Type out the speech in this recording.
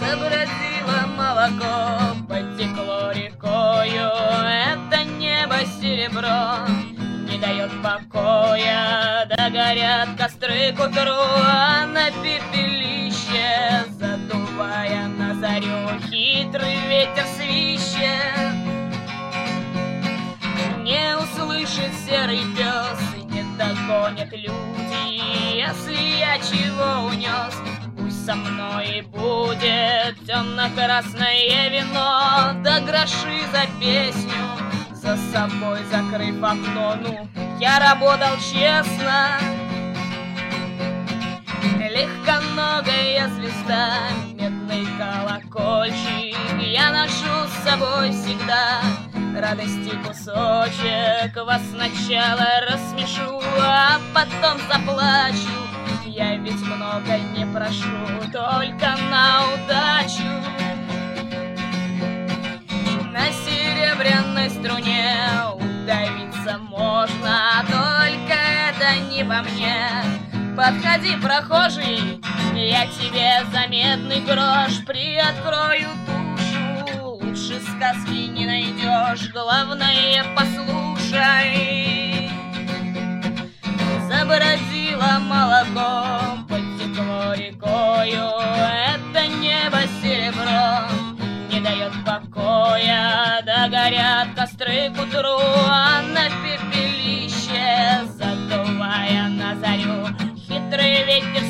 Забродило молоко, потекло рекою, это небо серебро не дает покоя. Догорят костры к утру, а на пепелище, задувая на зарю, хитрый ветер свищет. Не услышит серый пес и не догонят люди, если я чего унес, пусть со мной и будет темно-красное вино, да гроши за песню, за собой закрыв окно. Ну, я работал честно, легконогая звезда, медный колокольчик, я ношу с собой всегда. Радости кусочек, вас сначала рассмешу, а потом заплачу. Я ведь много не прошу, только на удачу. На серебряной струне удавиться можно, только это не во мне. Подходи, прохожий, я тебе за медный грош приоткрою душу. Лучше сказки не найдешь, главное послушай. Забродило молоко, потекло рекою, это небо серебро не дает покоя. Догорят костры к утру, а на пепелище, задувая на зарю, хитрый ветер